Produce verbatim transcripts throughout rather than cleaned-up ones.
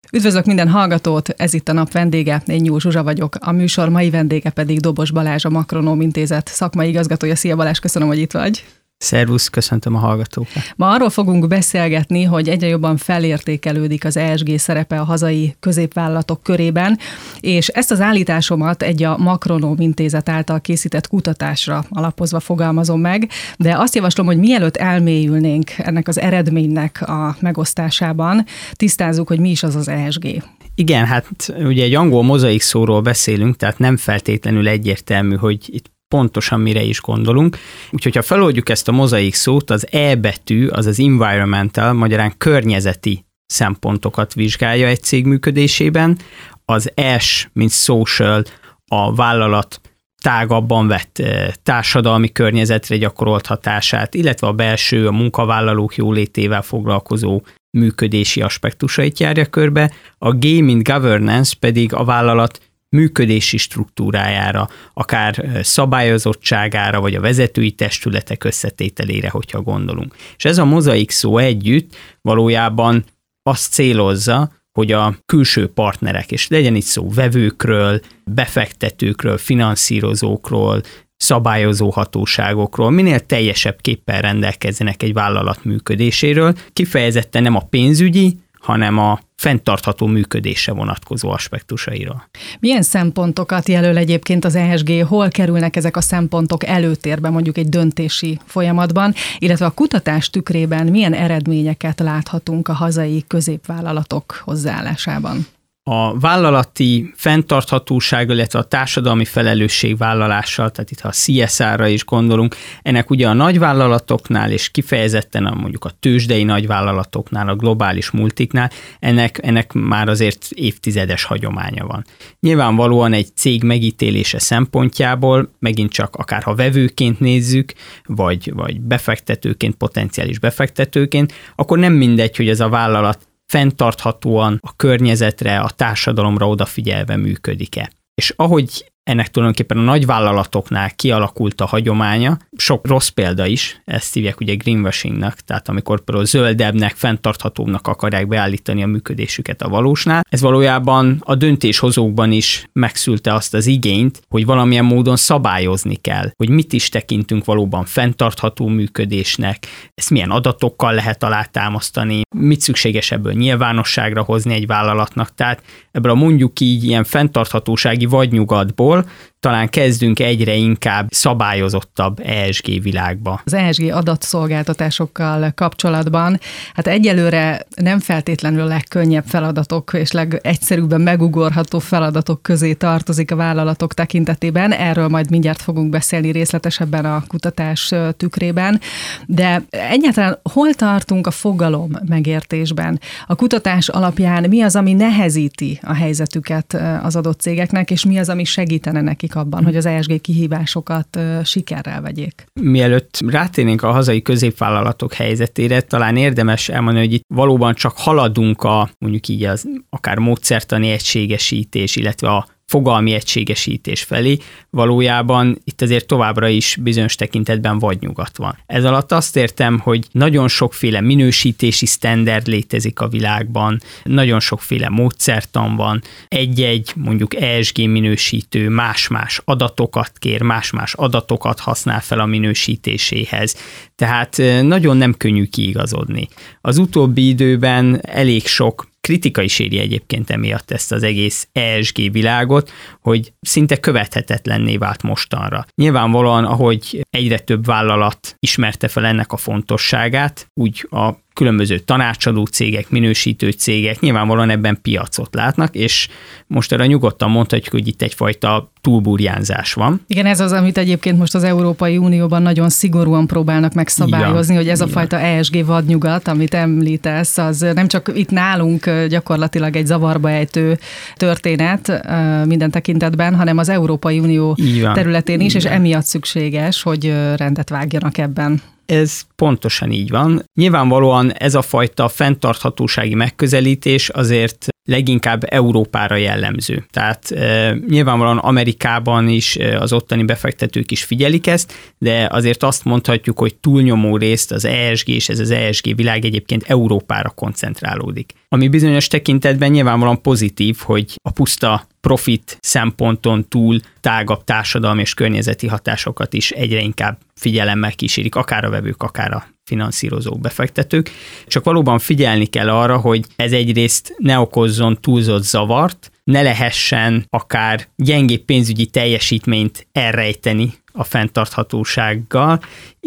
Üdvözlök minden hallgatót, ez itt a nap vendége, én Nyúl Zsuzsa vagyok, a műsor mai vendége pedig Dobos Balázs, a Makronóm Intézet szakmai igazgatója. Szia Balázs, köszönöm, hogy itt vagy. Szervusz, köszöntöm a hallgatókat. Ma arról fogunk beszélgetni, hogy egyre jobban felértékelődik az E S G szerepe a hazai középvállalatok körében, és ezt az állításomat egy a Makronóm Intézet által készített kutatásra alapozva fogalmazom meg, de azt javaslom, hogy mielőtt elmélyülnénk ennek az eredménynek a megosztásában, tisztázzuk, hogy mi is az az E S G. Igen, hát ugye egy angol mozaik szóról beszélünk, tehát nem feltétlenül egyértelmű, hogy itt pontosan mire is gondolunk. Úgyhogy ha feloldjuk ezt a mozaik szót, az E betű, az az environmental, magyarán környezeti szempontokat vizsgálja egy cég működésében, az S, mint social, a vállalat tágabban vett társadalmi környezetre gyakorolt hatását, illetve a belső, a munkavállalók jólétével foglalkozó működési aspektusait járja körbe, a G, mint governance pedig a vállalat működési struktúrájára, akár szabályozottságára, vagy a vezetői testületek összetételére, hogyha gondolunk. És ez a mozaik szó együtt valójában azt célozza, hogy a külső partnerek, és legyen itt szó vevőkről, befektetőkről, finanszírozókról, szabályozó hatóságokról, minél teljesebb képpel rendelkezzenek egy vállalat működéséről, kifejezetten nem a pénzügyi, hanem a fenntartható működésre vonatkozó aspektusairól. Milyen szempontokat jelöl egyébként az E S G, hol kerülnek ezek a szempontok előtérbe mondjuk egy döntési folyamatban, illetve a kutatás tükrében milyen eredményeket láthatunk a hazai középvállalatok hozzáállásában? A vállalati fenntarthatóság, illetve a társadalmi felelősségvállalással, tehát itt ha a C S R-ra is gondolunk, ennek ugye a nagyvállalatoknál, és kifejezetten a, mondjuk a tőzsdei nagyvállalatoknál, a globális multiknál, ennek, ennek már azért évtizedes hagyománya van. Nyilvánvalóan egy cég megítélése szempontjából, megint csak akár ha vevőként nézzük, vagy, vagy befektetőként, potenciális befektetőként, akkor nem mindegy, hogy ez a vállalat fenntarthatóan a környezetre, a társadalomra odafigyelve működik-e. És ahogy ennek tulajdonképpen a nagyvállalatoknál kialakult a hagyománya, sok rossz példa is, ezt hívják ugye greenwashingnak, tehát amikor például zöldebbnek, fenntarthatóbbnak akarják beállítani a működésüket a valósnál, ez valójában a döntéshozókban is megszülte azt az igényt, hogy valamilyen módon szabályozni kell, hogy mit is tekintünk valóban fenntartható működésnek, ezt milyen adatokkal lehet alátámasztani, mit szükséges ebből nyilvánosságra hozni egy vállalatnak, tehát ebből a mondjuk így ilyen fenntarthatósági vadnyugatból talán kezdünk egyre inkább szabályozottabb E S G világba. Az E S G adatszolgáltatásokkal kapcsolatban, hát egyelőre nem feltétlenül a legkönnyebb feladatok és legegyszerűbben megugorható feladatok közé tartozik a vállalatok tekintetében. Erről majd mindjárt fogunk beszélni részletesebben a kutatás tükrében. De egyáltalán hol tartunk a fogalom megértésben? A kutatás alapján mi az, ami nehezíti a helyzetüket az adott cégeknek, és mi az, ami segítene nekik abban, hogy az E S G kihívásokat sikerrel vegyék? Mielőtt rátérnénk a hazai középvállalatok helyzetére, talán érdemes elmondani, hogy itt valóban csak haladunk a mondjuk így az akár módszertani egységesítés, illetve a fogalmi egységesítés felé, valójában itt azért továbbra is bizonyos tekintetben vadnyugat van. Ez alatt azt értem, hogy nagyon sokféle minősítési sztenderd létezik a világban, nagyon sokféle módszertan van, egy-egy mondjuk E S G minősítő más-más adatokat kér, más-más adatokat használ fel a minősítéséhez, tehát nagyon nem könnyű kiigazodni. Az utóbbi időben elég sok kritika is éri egyébként emiatt ezt az egész E S G világot, hogy szinte követhetetlenné vált mostanra. Nyilvánvalóan, ahogy egyre több vállalat ismerte fel ennek a fontosságát, úgy a különböző tanácsadó cégek, minősítő cégek nyilvánvalóan ebben piacot látnak, és most arra nyugodtan mondhatjuk, hogy itt egyfajta túlburjánzás van. Igen, ez az, amit egyébként most az Európai Unióban nagyon szigorúan próbálnak megszabályozni, hogy ez a fajta E S G vadnyugat, amit említesz, az nem csak itt nálunk gyakorlatilag egy zavarba ejtő történet minden tekintetben, hanem az Európai Unió területén is, és emiatt szükséges, hogy rendet vágjanak ebben. Ez pontosan így van. Nyilvánvalóan ez a fajta fenntarthatósági megközelítés azért leginkább Európára jellemző. Tehát e, nyilvánvalóan Amerikában is e, az ottani befektetők is figyelik ezt, de azért azt mondhatjuk, hogy túlnyomó részt az E S G és ez az E S G világ egyébként Európára koncentrálódik. Ami bizonyos tekintetben nyilvánvalóan pozitív, hogy a puszta profit szemponton túl tágabb társadalmi és környezeti hatásokat is egyre inkább figyelemmel kísérik, akár a vevők, akár a finanszírozók, befektetők. Csak valóban figyelni kell arra, hogy ez egyrészt ne okozzon túlzott zavart, ne lehessen akár gyengébb pénzügyi teljesítményt elrejteni a fenntarthatósággal,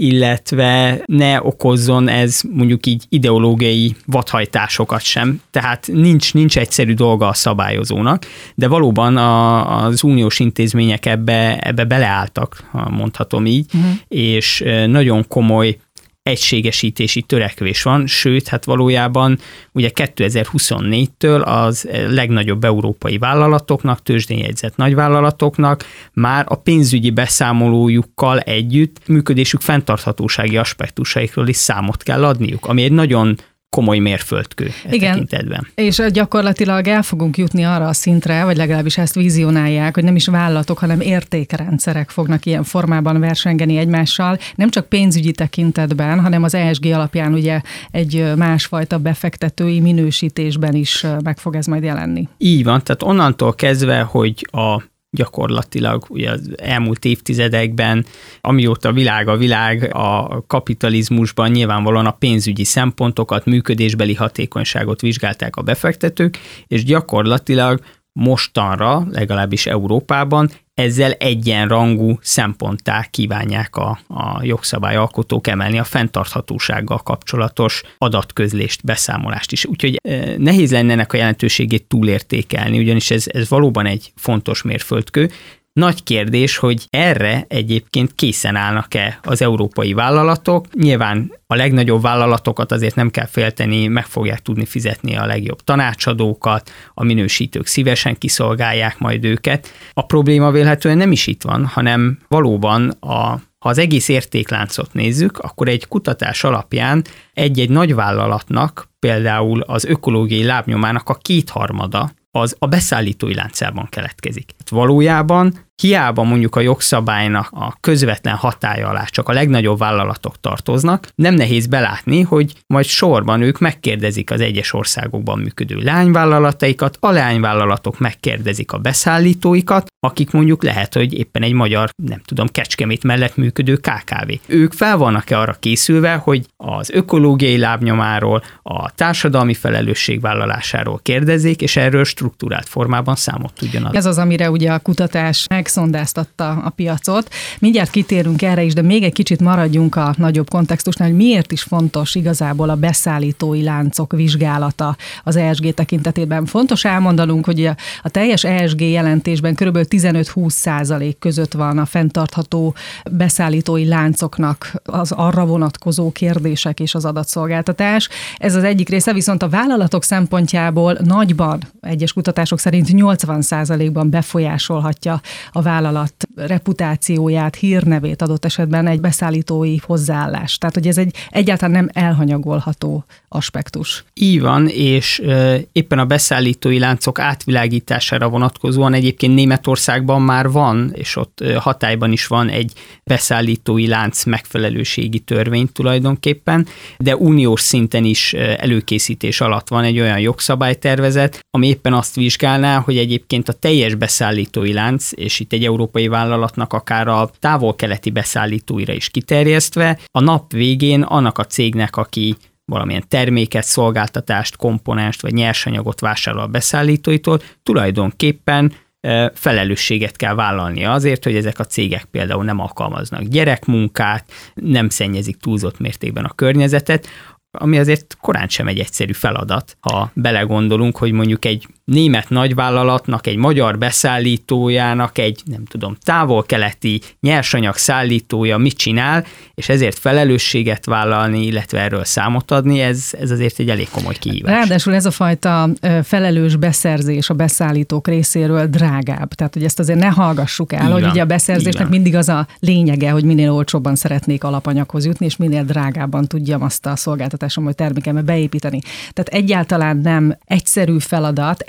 illetve ne okozzon ez mondjuk így ideológiai vadhajtásokat sem. Tehát nincs, nincs egyszerű dolga a szabályozónak, de valóban a, az uniós intézmények ebbe, ebbe beleálltak, mondhatom így, uh-huh. és nagyon komoly egységesítési törekvés van, sőt, hát valójában ugye kétezer-huszonnégytől az legnagyobb európai vállalatoknak, tőzsdén jegyzett nagyvállalatoknak már a pénzügyi beszámolójukkal együtt működésük fenntarthatósági aspektusaikról is számot kell adniuk, ami egy nagyon komoly mérföldkő e Igen, tekintetben. És gyakorlatilag el fogunk jutni arra a szintre, vagy legalábbis ezt vizionálják, hogy nem is vállalatok, hanem értékrendszerek fognak ilyen formában versengeni egymással, nem csak pénzügyi tekintetben, hanem az E S G alapján ugye egy másfajta befektetői minősítésben is meg fog ez majd jelenni. Így van, tehát onnantól kezdve, hogy a gyakorlatilag ugye az elmúlt évtizedekben, amióta a világ a világ, a kapitalizmusban nyilvánvalóan a pénzügyi szempontokat, működésbeli hatékonyságot vizsgálták a befektetők, és gyakorlatilag mostanra, legalábbis Európában, ezzel egyenrangú szemponttá kívánják a, a jogszabályalkotók emelni a fenntarthatósággal kapcsolatos adatközlést, beszámolást is. Úgyhogy eh, nehéz lenne ennek a jelentőségét túlértékelni, ugyanis ez, ez valóban egy fontos mérföldkő. Nagy kérdés, hogy erre egyébként készen állnak-e az európai vállalatok. Nyilván a legnagyobb vállalatokat azért nem kell félteni, meg fogják tudni fizetni a legjobb tanácsadókat, a minősítők szívesen kiszolgálják majd őket. A probléma vélhetően nem is itt van, hanem valóban a Ha az egész értékláncot nézzük, akkor egy kutatás alapján egy-egy nagyvállalatnak, például az ökológiai lábnyomának a kétharmada az a beszállítói láncában keletkezik. Valójában hiába mondjuk a jogszabálynak a közvetlen hatálya alá csak a legnagyobb vállalatok tartoznak, nem nehéz belátni, hogy majd sorban ők megkérdezik az egyes országokban működő leányvállalataikat, a leányvállalatok megkérdezik a beszállítóikat, akik mondjuk lehet, hogy éppen egy magyar, nem tudom, Kecskemét mellett működő ká ká vé. Ők fel vannak-e arra készülve, hogy az ökológiai lábnyomáról, a társadalmi felelősségvállalásáról kérdezzék, és erről struktúrált formában számot tudjon adni. Ez az, amire ugye a kutatás megszondáztatta a piacot. Mindjárt kitérünk erre is, de még egy kicsit maradjunk a nagyobb kontextusnál, hogy miért is fontos igazából a beszállítói láncok vizsgálata az E S G tekintetében. Fontos elmondanunk, hogy a, a teljes E S G jelentésben kb. tizenöt-húsz százalék között van a fenntartható beszállítói láncoknak az arra vonatkozó kérdések és az adatszolgáltatás. Ez az egyik része, viszont a vállalatok szempontjából nagyban, egyes kutatások szerint nyolcvan százalékban befolyásolhatja a vállalat reputációját, hírnevét adott esetben egy beszállítói hozzáállás. Tehát, hogy ez egy egyáltalán nem elhanyagolható aspektus. Így van, és e, éppen a beszállítói láncok átvilágítására vonatkozóan egyébként Németországban már van, és ott hatályban is van egy beszállítói lánc megfelelőségi törvény tulajdonképpen, de uniós szinten is előkészítés alatt van egy olyan jogszabálytervezet, ami éppen azt vizsgálná, hogy egyébként a teljes beszállítói lánc, és itt egy európai vállalatnak akár a távol-keleti beszállítóira is kiterjesztve, a nap végén annak a cégnek, aki valamilyen terméket, szolgáltatást, komponenst vagy nyersanyagot vásárol a beszállítóitól, tulajdonképpen felelősséget kell vállalnia azért, hogy ezek a cégek például nem alkalmaznak gyerekmunkát, nem szennyezik túlzott mértékben a környezetet, ami azért korán sem egy egyszerű feladat, ha belegondolunk, hogy mondjuk egy német nagyvállalatnak, egy magyar beszállítójának, egy nem tudom, távol-keleti nyersanyag szállítója mit csinál, és ezért felelősséget vállalni, illetve erről számot adni, ez, ez azért egy elég komoly kihívás. Ráadásul ez a fajta felelős beszerzés a beszállítók részéről drágább. Tehát, hogy ezt azért ne hallgassuk el, így hogy van, ugye a beszerzésnek mindig az a lényege, hogy minél olcsóbban szeretnék alapanyaghoz jutni, és minél drágábban tudjam azt a szolgáltatásom vagy termékembe beépíteni. Tehát egyáltalán nem egyszerű feladat,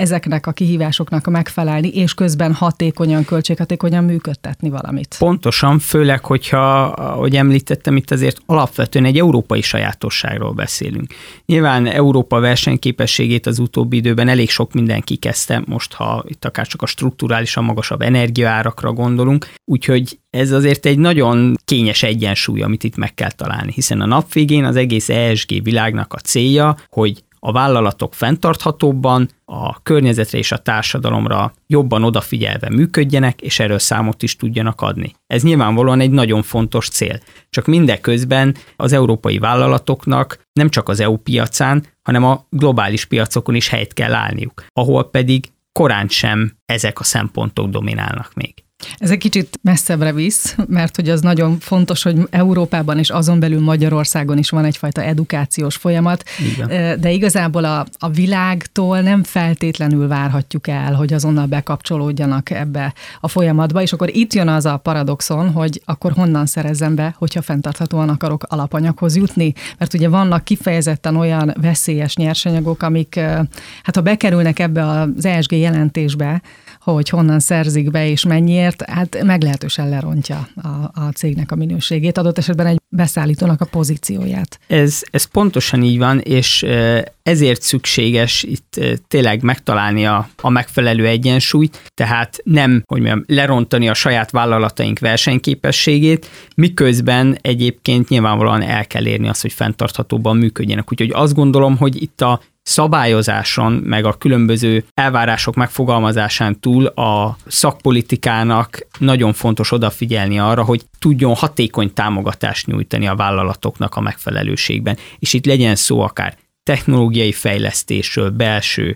ezeknek a kihívásoknak megfelelni, és közben hatékonyan, költséghatékonyan működtetni valamit. Pontosan, főleg, hogyha, ahogy említettem, itt azért alapvetően egy európai sajátosságról beszélünk. Nyilván Európa versenyképességét az utóbbi időben elég sok mindenki kezdte, most ha itt akár csak a strukturálisan magasabb energiaárakra gondolunk, úgyhogy ez azért egy nagyon kényes egyensúly, amit itt meg kell találni, hiszen a nap végén az egész E S G világnak a célja, hogy a vállalatok fenntarthatóbban, a környezetre és a társadalomra jobban odafigyelve működjenek, és erről számot is tudjanak adni. Ez nyilvánvalóan egy nagyon fontos cél. Csak mindeközben az európai vállalatoknak nem csak az E U piacán, hanem a globális piacokon is helyt kell állniuk, ahol pedig korán sem ezek a szempontok dominálnak még. Ez egy kicsit messzebbre visz, mert hogy az nagyon fontos, hogy Európában és azon belül Magyarországon is van egyfajta edukációs folyamat, igen. De igazából a, a világtól nem feltétlenül várhatjuk el, hogy azonnal bekapcsolódjanak ebbe a folyamatba, és akkor itt jön az a paradoxon, hogy akkor honnan szerezzem be, hogyha fenntarthatóan akarok alapanyaghoz jutni, mert ugye vannak kifejezetten olyan veszélyes nyersanyagok, amik hát ha bekerülnek ebbe az E S G jelentésbe, hogy honnan szerzik be és mennyiért, hát meglehetősen lerontja a, a cégnek a minőségét, adott esetben egy beszállítónak a pozícióját. Ez, ez pontosan így van, és ezért szükséges itt tényleg megtalálni a, a megfelelő egyensúlyt, tehát nem, hogy mondjam, lerontani a saját vállalataink versenyképességét, miközben egyébként nyilvánvalóan el kell érni azt, hogy fenntarthatóban működjenek. Úgyhogy azt gondolom, hogy itt a szabályozáson, meg a különböző elvárások megfogalmazásán túl a szakpolitikának nagyon fontos odafigyelni arra, hogy tudjon hatékony támogatást nyújtani a vállalatoknak a megfelelőségben. És itt legyen szó akár technológiai fejlesztésről, belső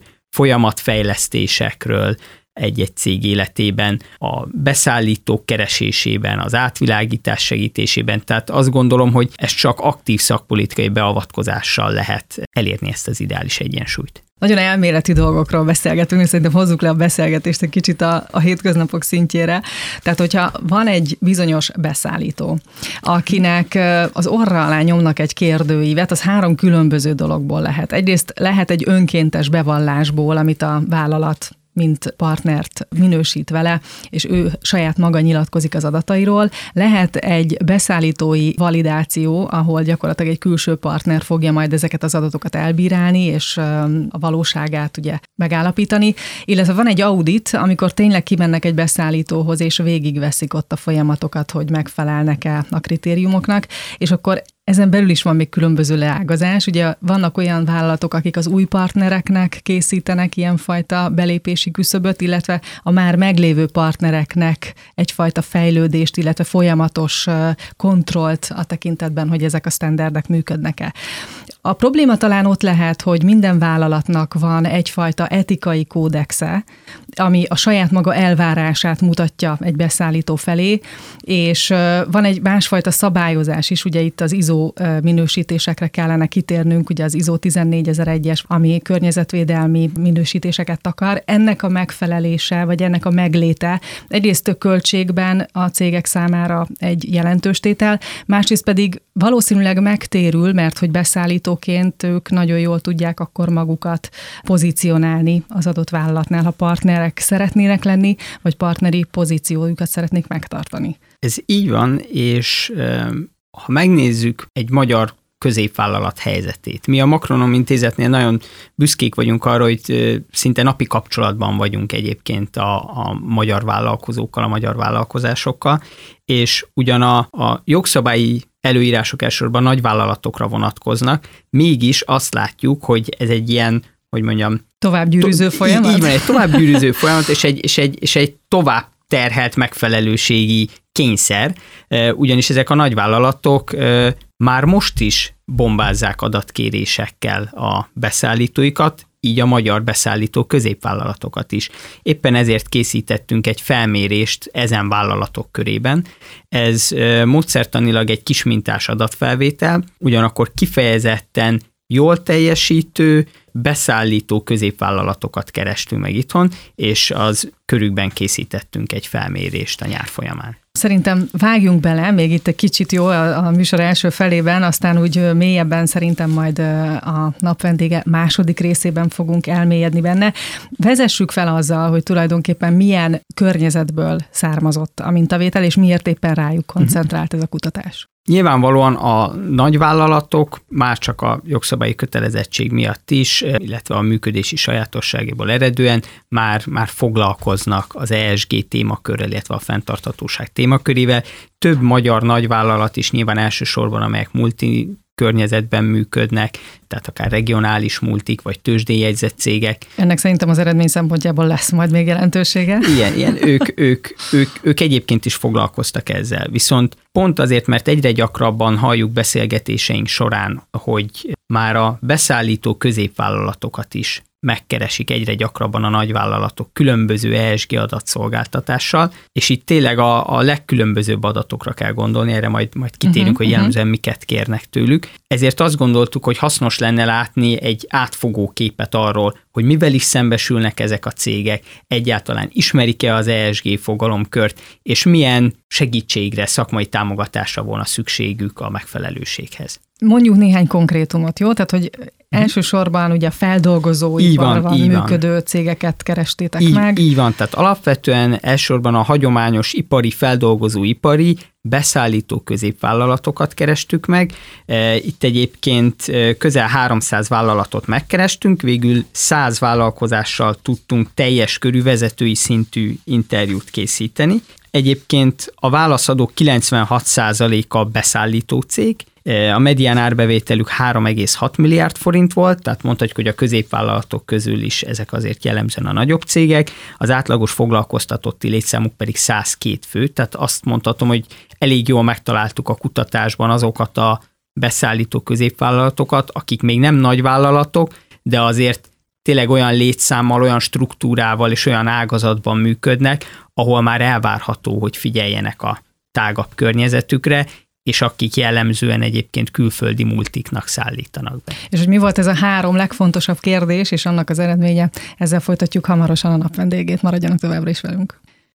folyamatfejlesztésekről, egy-egy cég életében, a beszállítók keresésében, az átvilágítás segítésében. Tehát azt gondolom, hogy ez csak aktív szakpolitikai beavatkozással lehet elérni ezt az ideális egyensúlyt. Nagyon elméleti dolgokról beszélgetünk, és szerintem hozzuk le a beszélgetést egy kicsit a, a hétköznapok szintjére. Tehát, hogyha van egy bizonyos beszállító, akinek az orra alá nyomnak egy kérdőívet, az három különböző dologból lehet. Egyrészt lehet egy önkéntes bevallásból, amit a vállalat mint partnert minősít vele, és ő saját maga nyilatkozik az adatairól. Lehet egy beszállítói validáció, ahol gyakorlatilag egy külső partner fogja majd ezeket az adatokat elbírálni, és a valóságát ugye megállapítani. Illetve van egy audit, amikor tényleg kimennek egy beszállítóhoz, és végigveszik ott a folyamatokat, hogy megfelelnek-e a kritériumoknak, és akkor ezen belül is van még különböző leágazás. Ugye vannak olyan vállalatok, akik az új partnereknek készítenek ilyenfajta belépési küszöböt, illetve a már meglévő partnereknek egyfajta fejlődést, illetve folyamatos kontrollt a tekintetben, hogy ezek a sztenderdek működnek-e. A probléma talán ott lehet, hogy minden vállalatnak van egyfajta etikai kódexe, ami a saját maga elvárását mutatja egy beszállító felé, és van egy másfajta szabályozás is, ugye itt az I S O minősítésekre kellene kitérnünk, ugye az I S O tizennégyezer-egyes, ami környezetvédelmi minősítéseket akar. Ennek a megfelelése, vagy ennek a megléte egyrészt költségben a cégek számára egy jelentős tétel, másrészt pedig valószínűleg megtérül, mert hogy beszállítóként ők nagyon jól tudják akkor magukat pozícionálni az adott vállalatnál, ha partnerek szeretnének lenni, vagy partneri pozíciójukat szeretnék megtartani. Ez így van, és ha megnézzük egy magyar középvállalat helyzetét. Mi a Makronom Intézetnél nagyon büszkék vagyunk arra, hogy szinte napi kapcsolatban vagyunk egyébként a, a magyar vállalkozókkal, a magyar vállalkozásokkal, és ugyan a, a jogszabályi előírások elsősorban nagyvállalatokra vonatkoznak, mégis azt látjuk, hogy ez egy ilyen, hogy mondjam, továbbgyűrűző folyamat? Így van, egy továbbgyűrűző folyamat, és egy, és egy, és egy tovább terhelt megfelelőségi kényszer, ugyanis ezek a nagyvállalatok már most is bombázzák adatkérésekkel a beszállítóikat, így a magyar beszállító középvállalatokat is. Éppen ezért készítettünk egy felmérést ezen vállalatok körében. Ez módszertanilag egy kismintás adatfelvétel, ugyanakkor kifejezetten jól teljesítő, beszállító középvállalatokat kerestünk meg itthon, és az körükben készítettünk egy felmérést a nyár folyamán. Szerintem vágjunk bele, még itt egy kicsit jó a, a műsor első felében, aztán úgy mélyebben szerintem majd a napvendége második részében fogunk elmélyedni benne. Vezessük fel azzal, hogy tulajdonképpen milyen környezetből származott a mintavétel, és miért éppen rájuk koncentrált ez a kutatás. Nyilvánvalóan a nagyvállalatok már csak a jogszabályi kötelezettség miatt is, illetve a működési sajátosságból eredően már, már foglalkoznak az E S G témakörrel, illetve a fenntarthatóság témakörével. Több magyar nagyvállalat is nyilván elsősorban, amelyek multi környezetben működnek, tehát akár regionális multik, vagy tőzsdén jegyzett cégek. Ennek szerintem az eredmény szempontjából lesz majd még jelentősége. Igen, ilyen, ők, ők, ők, ők egyébként is foglalkoztak ezzel. Viszont pont azért, mert egyre gyakrabban halljuk beszélgetéseink során, hogy már a beszállító középvállalatokat is megkeresik egyre gyakrabban a nagyvállalatok különböző E S G adatszolgáltatással, és itt tényleg a, a legkülönbözőbb adatokra kell gondolni, erre majd, majd kitérünk, uh-huh, hogy jellemzően miket kérnek tőlük. Ezért azt gondoltuk, hogy hasznos lenne látni egy átfogó képet arról, hogy mivel is szembesülnek ezek a cégek, egyáltalán ismerik-e az E S G fogalomkört, és milyen segítségre, szakmai támogatásra volna szükségük a megfelelőséghez. Mondjuk néhány konkrétumot, jó? Tehát, hogy elsősorban ugye a feldolgozóiparban működő van. Cégeket kerestétek így, meg. Így van, tehát alapvetően elsősorban a hagyományos ipari, feldolgozóipari, beszállító középvállalatokat kerestük meg. Itt egyébként közel háromszáz vállalatot megkerestünk, végül száz vállalkozással tudtunk teljes körű vezetői szintű interjút készíteni. Egyébként a válaszadók kilencvenhat százaléka beszállító cég, a medián árbevételük három egész hat milliárd forint volt, tehát mondhatjuk, hogy a középvállalatok közül is ezek azért jellemzően a nagyobb cégek, az átlagos foglalkoztatotti létszámuk pedig száz két fő, tehát azt mondhatom, hogy elég jól megtaláltuk a kutatásban azokat a beszállító középvállalatokat, akik még nem nagy vállalatok, de azért tényleg olyan létszámmal, olyan struktúrával és olyan ágazatban működnek, ahol már elvárható, hogy figyeljenek a tágabb környezetükre, és akik jellemzően egyébként külföldi multiknak szállítanak be. És hogy mi volt ez a három legfontosabb kérdés, és annak az eredménye, ezzel folytatjuk hamarosan a napvendégét, maradjanak továbbra is velünk.